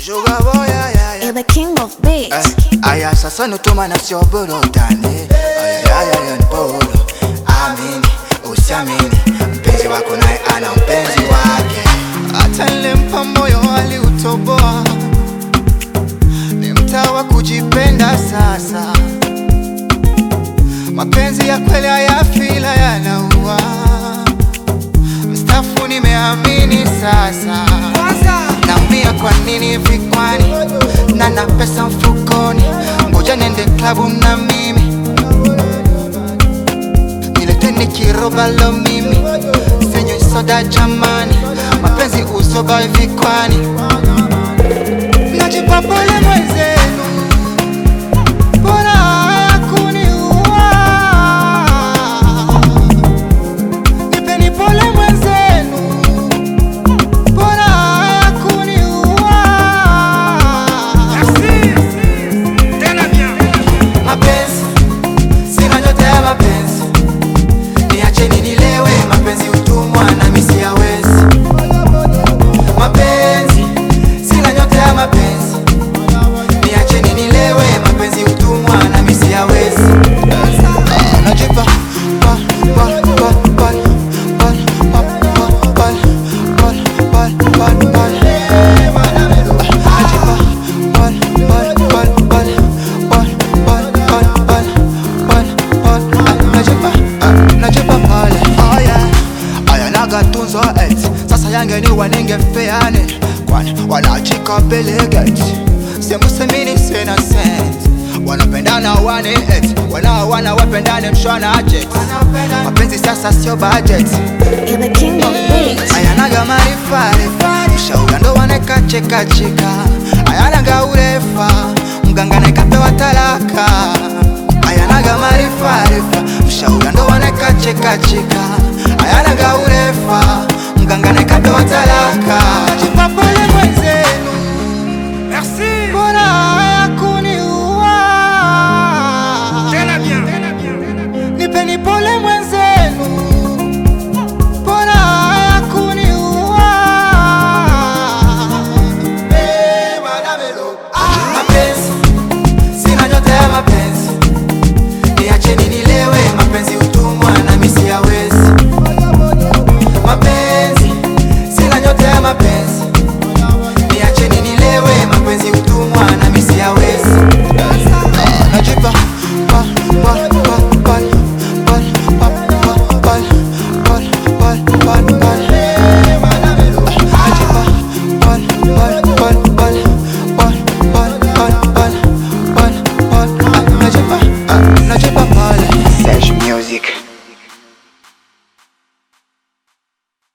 Sugar boy, You're the king of beats. Aya sasa nutuma na sio burudani. Aya polo. Amini, usiamini, mpenzi wako naye ana mpenzi wake. Hata nilimpa moyo aliutoboa. Ni mtawa kujipenda sasa. Mapenzi ya kweli hayafila yanaua. Mstafu nimeamini sasa. Naumia kwa nini vikwani, na na pesa mfukoni. Ngoja nende klabu na mimi, nileteni kiroba lo mimi. Senywe soda jamani, mapenzi usoba vikwani. Najipa pole mwenzenu, bora kuniua. Nipeni pole mwenzenu, bora kuniua. Mapenzi, sina nyota ya mapenzi. Niacheni nilewe, mapenzi utumwa na mimi siyawezi. Mapenzi, sina nyota ya mapenzi. Niacheni nilewe, mapenzi utumwa na mimi siyawezi. Najipa tunzo sasa yangeni waningefeane, kwani wanachika belegate. Semusemini sena sense, wanapendana wane wana wapendane mshwana jet. Mapenzi sasa sio budget. You're the king of beats. Ayanaga marifare, mshauri ndo waneka cheka cheka. Ayanaga urefa, mganga na ikapewa talaka. Ayanaga marifare, mshauri ndo waneka cheka cheka. Ayanaga urefa, mganga na ikapewa talaka.